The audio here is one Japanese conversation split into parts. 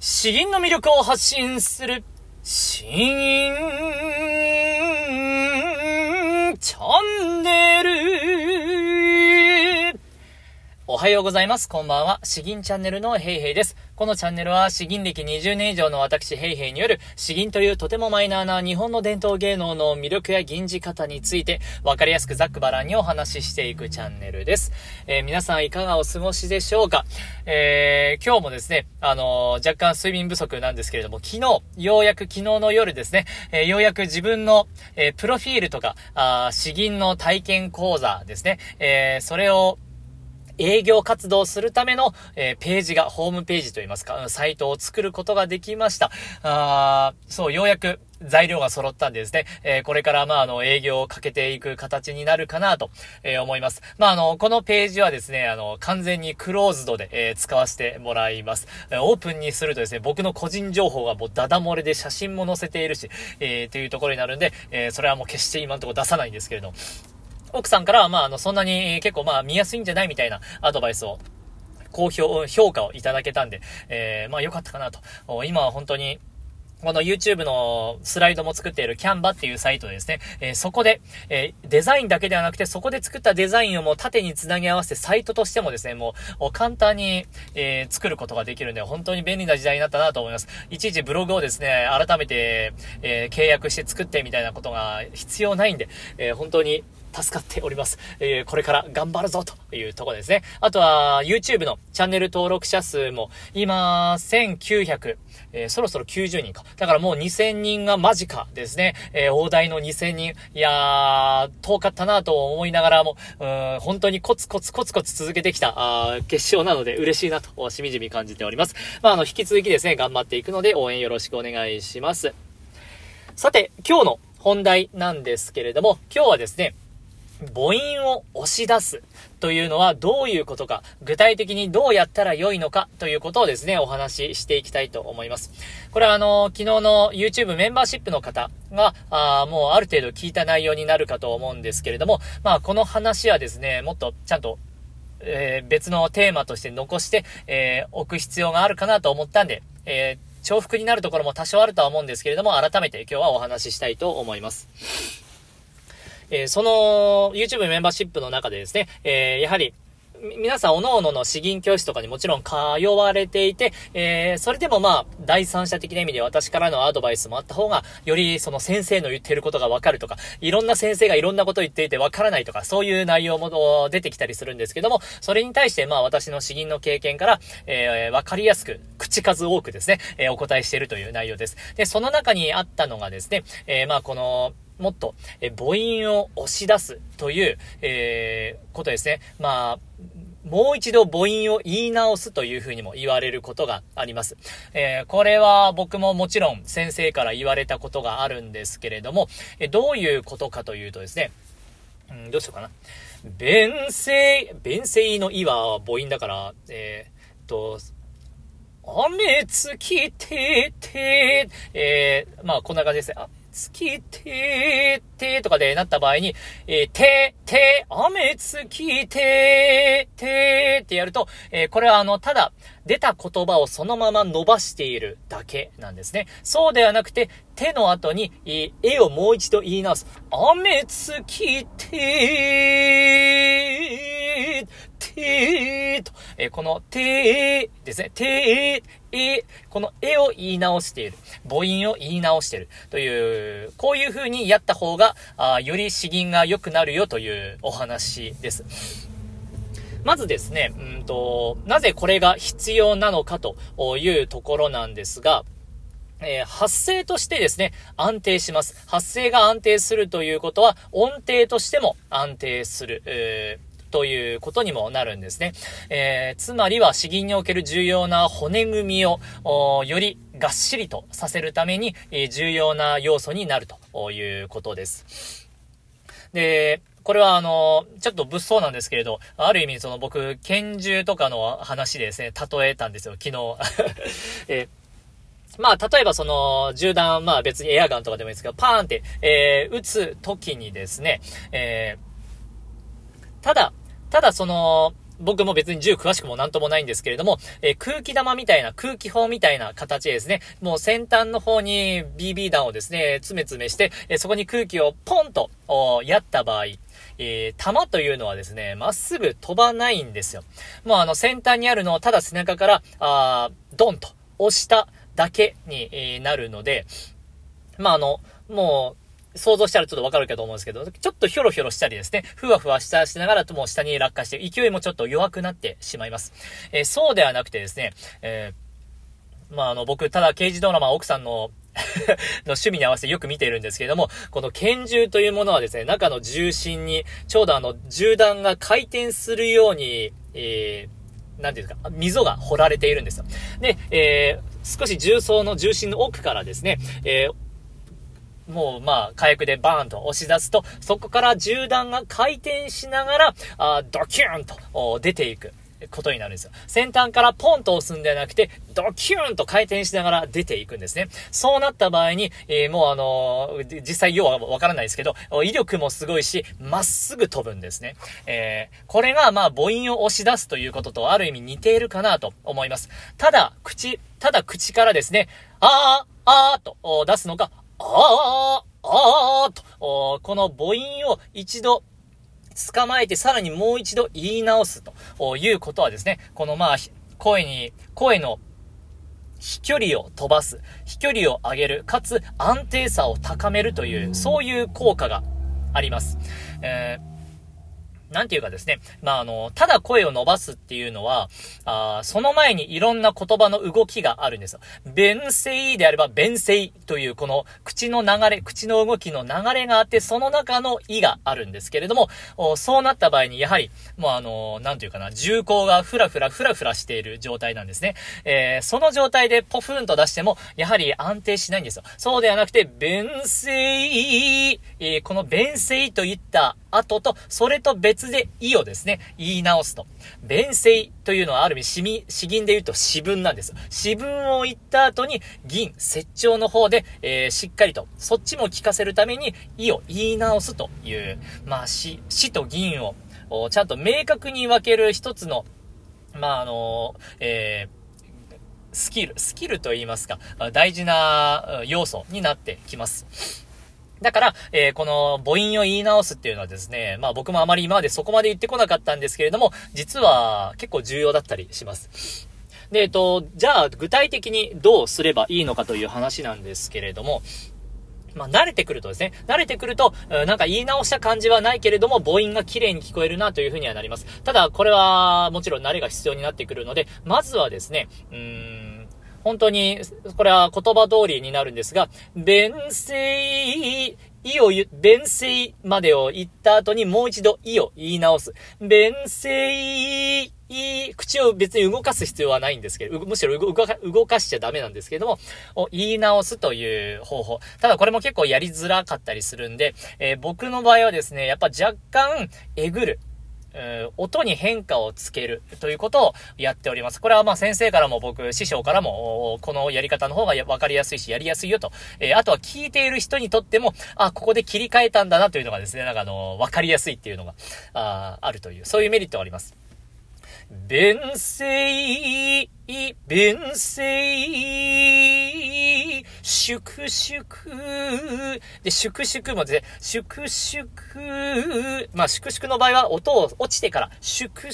詩吟の魅力を発信する詩吟チャンネル。おはようございます。こんばんは。詩吟チャンネルのヘイヘイです。このチャンネルは詩吟歴20年以上の私ヘイヘイによる詩吟というとてもマイナーな日本の伝統芸能の魅力や吟じ方についてわかりやすくざっくばらんにお話ししていくチャンネルです。皆さんいかがお過ごしでしょうか。今日もですね、若干睡眠不足なんですけれども、ようやく昨日の夜ですね、ようやく自分の、プロフィールとか、詩吟の体験講座ですね、それを営業活動するための、ページが、ホームページといいますか、サイトを作ることができました。ようやく材料が揃ったんでですね、これから営業をかけていく形になるかなと、思います。このページはですね、完全にクローズドで、使わせてもらいます。オープンにするとですね、僕の個人情報がもうダダ漏れで写真も載せているし、というところになるんで、それはもう決して今のところ出さないんですけれども、奥さんからはそんなに結構見やすいんじゃないみたいなアドバイスを評価をいただけたんで、良かったかなと。今は本当にこの YouTube のスライドも作っているキャンバっていうサイトですね、そこで、デザインだけではなくてそこで作ったデザインをもう縦につなぎ合わせてサイトとしてもですね、もう簡単に、作ることができるんで本当に便利な時代になったなと思います。いちいちブログをですね、改めて、契約して作ってみたいなことが必要ないんで、本当に助かっております。これから頑張るぞというところですね。あとは YouTube のチャンネル登録者数も今1900、そろそろ90人か。だからもう2000人が間近ですね。大台の2000人。いやー、遠かったなと思いながらも、本当にコツコツ続けてきた決勝なので嬉しいなとしみじみ感じております。引き続きですね、頑張っていくので応援よろしくお願いします。さて、今日の本題なんですけれども、今日はですね、母音を押し出すというのはどういうことか、具体的にどうやったら良いのかということをですね、お話ししていきたいと思います。これは昨日の YouTube メンバーシップの方がもうある程度聞いた内容になるかと思うんですけれども、この話はですね、もっとちゃんと別のテーマとして残して、おく必要があるかなと思ったんで、重複になるところも多少あるとは思うんですけれども、改めて今日はお話ししたいと思います。その YouTube メンバーシップの中でですね、やはり皆さん各々の詩吟教室とかにもちろん通われていて、それでも第三者的な意味で私からのアドバイスもあった方がよりその先生の言っていることがわかるとか、いろんな先生がいろんなことを言っていてわからないとか、そういう内容も出てきたりするんですけども、それに対して私の詩吟の経験から、わかりやすく口数多くですね、お答えしているという内容です。で、その中にあったのがですね、このもっと母音を押し出すという、ことですね。もう一度母音を言い直すというふうにも言われることがあります。これは僕ももちろん先生から言われたことがあるんですけれども、どういうことかというとですね、どうしようかな。弁声の意は母音だから、雨つきてて、こんな感じですね。つきててとかでなった場合に、雨つきててってやると、これはただ出た言葉をそのまま伸ばしているだけなんですね。そうではなくて、手の後に、絵をもう一度言い直す。雨つきててと、このてですね。この絵を言い直している。母音を言い直している。という、こういう風にやった方が、より詩吟が良くなるよというお話です。まずですね、なぜこれが必要なのかというところなんですが、発声としてですね、安定します。発声が安定するということは、音程としても安定する。ということにもなるんですね。つまりは詩吟における重要な骨組みをよりがっしりとさせるために、重要な要素になるということです。で、これはちょっと物騒なんですけれど、ある意味僕拳銃とかの話でですね、例えたんですよ、昨日。例えば銃弾、別にエアガンとかでもいいですけど、パーンって、撃つ時にですね、ただ僕も別に銃詳しくもなんともないんですけれども、空気玉みたいな、空気砲みたいな形でですね、もう先端の方に BB 弾をですね、詰め詰めして、そこに空気をポンとやった場合、弾というのはですね、まっすぐ飛ばないんですよ。もう先端にあるのをただ背中から、ドンと押しただけに、なるので、もう、想像したらちょっとわかるかと思うんですけど、ちょっとヒョロヒョロしたりですね、ふわふわしながらとも下に落下して、勢いもちょっと弱くなってしまいます。そうではなくてですね、僕、ただ刑事ドラマ奥さんのの趣味に合わせてよく見ているんですけれども、この拳銃というものはですね、中の重心に、ちょうど銃弾が回転するように、なんていうんですか、溝が掘られているんですよ。で、少し重装の重心の奥からですね、もう火薬でバーンと押し出すと、そこから銃弾が回転しながら、ドキューンと出ていくことになるんですよ。先端からポンと押すんではなくて、ドキューンと回転しながら出ていくんですね。そうなった場合に、もう実際要はわからないですけど、威力もすごいし、まっすぐ飛ぶんですね。これが母音を押し出すということとある意味似ているかなと思います。ただ口からですね、あーと出すのか、あーと、この母音を一度捕まえてさらにもう一度言い直すということはですね、この声の飛距離を飛ばす、飛距離を上げる、かつ安定さを高めるという、そういう効果があります。なんていうかですね、ただ声を伸ばすっていうのは、その前にいろんな言葉の動きがあるんですよ。弁声であれば弁声というこの口の流れ、口の動きの流れがあって、その中の意があるんですけれども、そうなった場合にやはり、なんていうかな、銃口がフラフラしている状態なんですね。その状態でポフンと出しても、やはり安定しないんですよ。そうではなくて、弁声、この弁声といった後と、それと別で意をですね、言い直すと。弁声というのはある意味詩吟で言うと詩文なんです。詩文を言った後に吟、説調の方で、しっかりと、そっちも聞かせるために意を言い直すという、詩と吟をちゃんと明確に分ける一つの、スキルと言いますか、大事な要素になってきます。だから、この母音を言い直すっていうのはですね、僕もあまり今までそこまで言ってこなかったんですけれども、実は結構重要だったりします。で、じゃあ具体的にどうすればいいのかという話なんですけれども、慣れてくるとですね、なんか言い直した感じはないけれども、母音が綺麗に聞こえるなというふうにはなります。ただ、これはもちろん慣れが必要になってくるので、まずはですね、本当に、これは言葉通りになるんですが、弁声までを言った後にもう一度意を言い直す。弁声、口を別に動かす必要はないんですけど、むしろ動かしちゃダメなんですけども、言い直すという方法。ただこれも結構やりづらかったりするんで、僕の場合はですね、やっぱ若干えぐる。音に変化をつけるということをやっております。これは先生からも師匠からも、このやり方の方が分かりやすいし、やりやすいよと。あとは聞いている人にとっても、ここで切り替えたんだなというのがですね、分かりやすいっていうのが、あるという、そういうメリットがあります。弁声、粛々。で、粛々もですね、粛々の場合は音を落ちてから、粛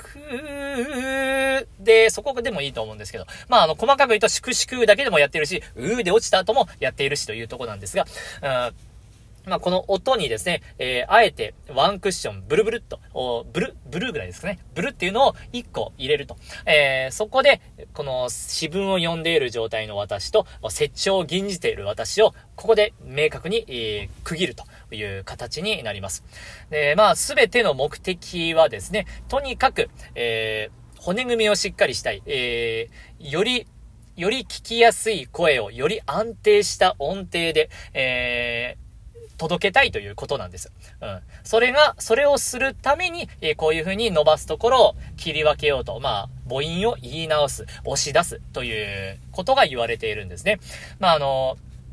々で、そこでもいいと思うんですけど、細かく言うと粛々だけでもやってるし、で落ちた後もやっているしというところなんですが、この音にですね、あえてワンクッション、ブルっと、ブルーぐらいですかね。ブルっていうのを1個入れると。そこで、この詩文を読んでいる状態の私と、説調を吟じている私を、ここで明確に、区切るという形になります。すべての目的はですね、とにかく、骨組みをしっかりしたい。より聞きやすい声を、より安定した音程で、届けたいということなんです。それをするために、こういう風に伸ばすところを切り分けようと、母音を言い直す、押し出すということが言われているんですね。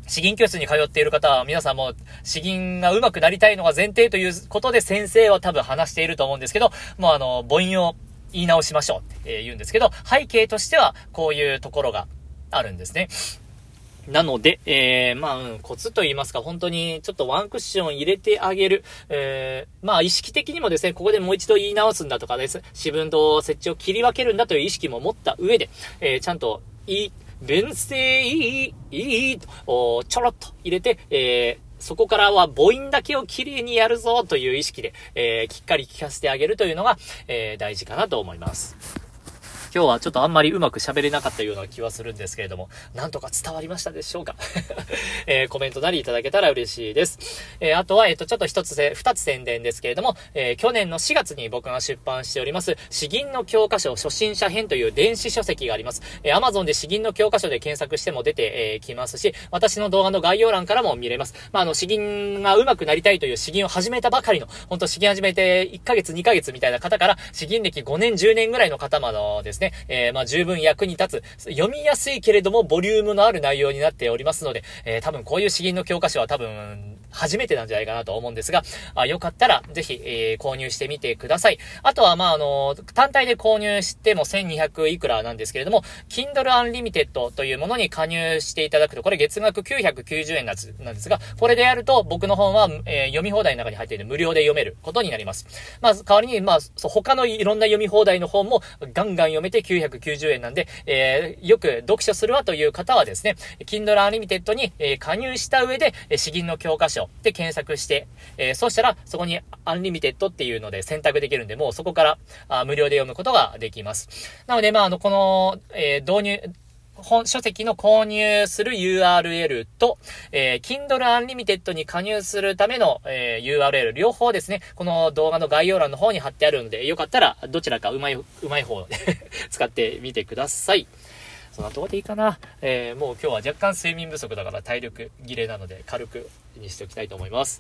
詩吟教室に通っている方は皆さんも詩吟が上手くなりたいのが前提ということで先生は多分話していると思うんですけど、もう母音を言い直しましょうって言うんですけど、背景としてはこういうところがあるんですね。なので、コツと言いますか、本当にちょっとワンクッション入れてあげる。意識的にもですね、ここでもう一度言い直すんだとかです。四分と接地を切り分けるんだという意識も持った上で、ちゃんと弁声とちょろっと入れて、そこからは母音だけをきれいにやるぞという意識で、きっかり聞かせてあげるというのが、大事かなと思います。今日はちょっとあんまりうまく喋れなかったような気はするんですけれども、なんとか伝わりましたでしょうか、コメントなりいただけたら嬉しいです。あとは、ちょっと二つ宣伝ですけれども、去年の4月に僕が出版しております、詩吟の教科書初心者編という電子書籍があります。Amazon で詩吟の教科書で検索しても出てきますし、私の動画の概要欄からも見れます。詩吟が上手くなりたいという詩吟を始めたばかりの、本当詩吟始めて1ヶ月2ヶ月みたいな方から、詩吟歴5年10年ぐらいの方までですね、十分役に立つ、読みやすいけれどもボリュームのある内容になっておりますので、多分こういう詩吟の教科書は多分初めてなんじゃないかなと思うんですが、よかったらぜひ、購入してみてください。あとは単体で購入しても1200いくらなんですけれども、Kindle Unlimited というものに加入していただくと、これ月額990円なんですが、これでやると僕の本は、読み放題の中に入っている無料で読めることになります。代わりに他のいろんな読み放題の本もガンガン読めて990円なんで、よく読書するわという方はですね、Kindle Unlimited に、加入した上で、詩吟の教科書で検索して、そうしたらそこにアンリミテッドっていうので選択できるんで、もうそこから無料で読むことができます。なので、この、書籍の購入する URL と、Kindle Unlimited に加入するための、URL 両方ですね、この動画の概要欄の方に貼ってあるので、よかったらどちらかうまい方使ってみてください。そんなところでいいかな。もう今日は若干睡眠不足だから体力切れなので軽くにしておきたいと思います。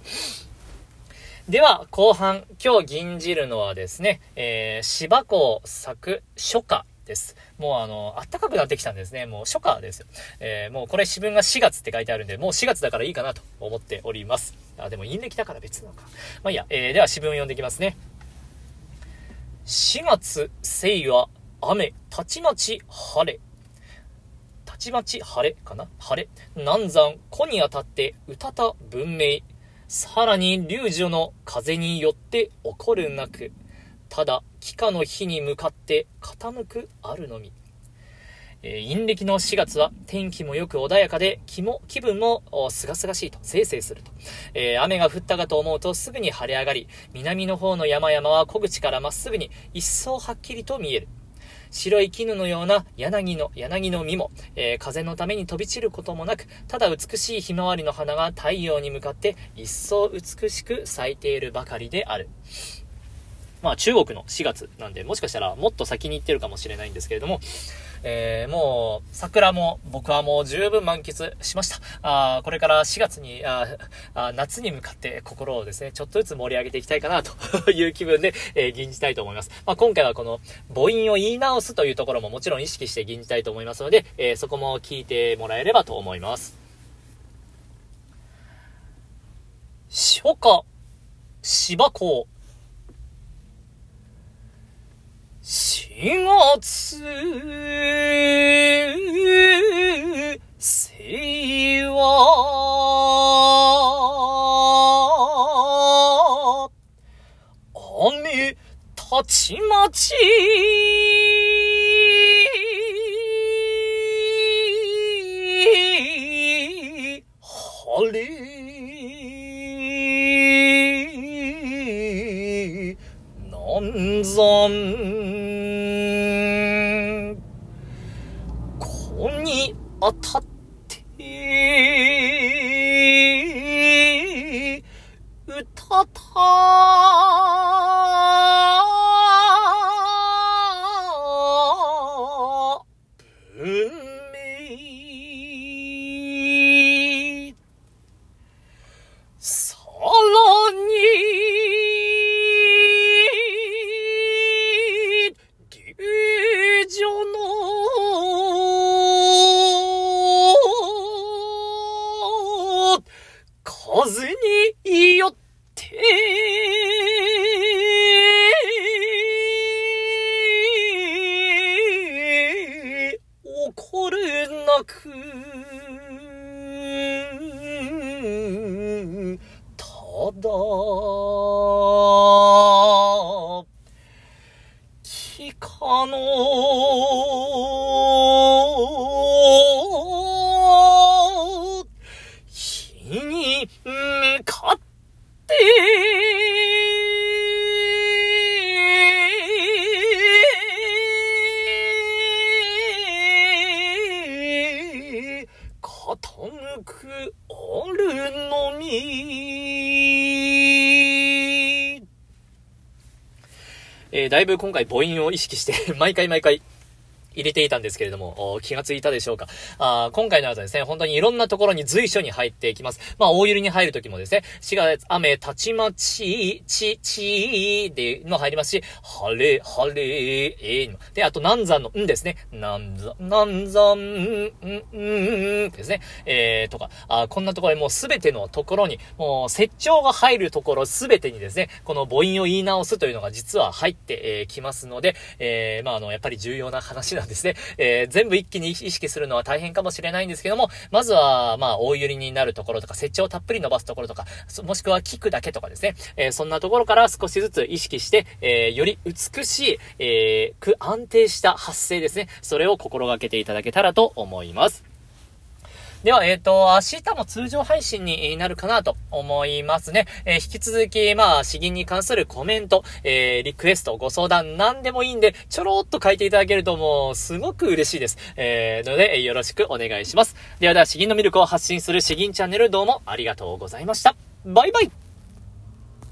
では後半、今日吟じるのはですね、芝公咲く初夏です。もう暖かくなってきたんですね。もう初夏ですよ。もうこれ詩文が4月って書いてあるんで、もう4月だからいいかなと思っております。でも陰暦だから別なのか。いいや、では詩文を読んでいきますね。4月晴は雨、たちまち晴れ。たちまち晴れかな、晴れ。南山子にあたって歌た文明。さらに流女の風によって起こるなく。ただ帰化の日に向かって傾くあるのみ。陰暦の4月は天気もよく穏やかで気分もすがすがしいと、せいせいすると、雨が降ったかと思うとすぐに晴れ上がり、南の方の山々は小口からまっすぐに一層はっきりと見える。白い絹のような柳の実も、風のために飛び散ることもなく、ただ美しいひまわりの花が太陽に向かって一層美しく咲いているばかりである。中国の4月なんで、もしかしたらもっと先に行ってるかもしれないんですけれども、もう桜も僕はもう十分満喫しました。これから4月に夏に向かって心をですねちょっとずつ盛り上げていきたいかなという気分で、吟じたいと思います。今回はこの母音を言い直すというところももちろん意識して吟じたいと思いますので、そこも聞いてもらえればと思います。初夏芝公4月晴は雨たちまち晴れ。南山子にあたって歌た文明。さらにずによって怒るなくただ聞かの日に向かって傾くあるのみ。だいぶ今回母音を意識して毎回入れていたんですけれども、気がついたでしょうか。今回のやつはですね、本当にいろんなところに随所に入っていきます。大揺れに入るときもですね、4月、雨、たちまち、でも入りますし、晴れ、で、あと、南山の、ですね。南山、ですね。とか、こんなところにもうすべてのところに、もう、接聴が入るところすべてにですね、この母音を言い直すというのが実は入ってきますので、やっぱり重要な話なんですね。全部一気に意識するのは大変かもしれないんですけども、まずは、大揺れになるところとか、接聴をたっぷり伸ばすところとか、もしくは聞くだけとかですね、そんなところから少しずつ意識して、より美しい、安定した発声ですね。それを心がけていただけたらと思います。では、明日も通常配信になるかなと思いますね。引き続き、詩吟に関するコメント、リクエスト、ご相談、何でもいいんで、ちょろっと書いていただけるともう、すごく嬉しいです。ので、よろしくお願いします。では、詩吟の魅力を発信する詩吟チャンネル、どうもありがとうございました。バイバイ。